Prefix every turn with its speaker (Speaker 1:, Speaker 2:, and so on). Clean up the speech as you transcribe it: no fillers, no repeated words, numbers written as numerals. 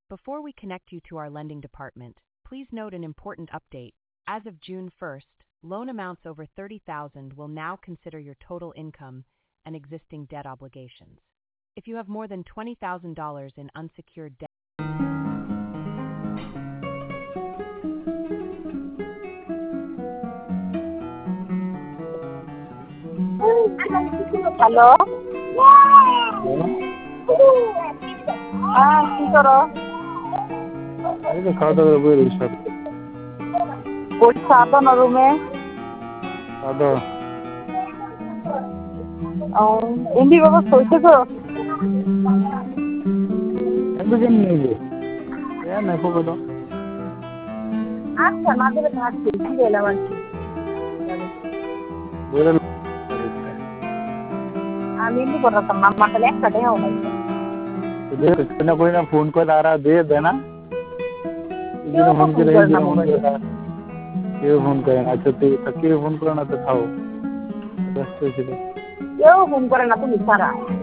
Speaker 1: Before we connect you to our lending department, please note an important update. As of June 1st, loan amounts over $30,000 will now consider your total income and existing debt obligations. If you have more than $20,000 in unsecured debt,
Speaker 2: hello, হ্যাঁ কি করো?
Speaker 3: এই তো খাওয়া দাওয়া করে বসে আছি।
Speaker 2: বসে আছো না রুমে?
Speaker 3: খাওয়া দাওয়া
Speaker 2: এমনি ব্যবস্থা হয়েছে তো?
Speaker 3: একদম নেই না খবর দাও।
Speaker 2: আচ্ছা না দিলে থাকছে কি এলাম আর কি। আমি এমনি করতাম না, আমার তাহলে একটা টাকাও নাই।
Speaker 3: कोई ना फोन कर आ रहा दे देना। फोन करे फोन करे अच्छा तो फोन करो ना तो खाओ।
Speaker 2: কেউ ফোন করে না, তুমি ছাড়া।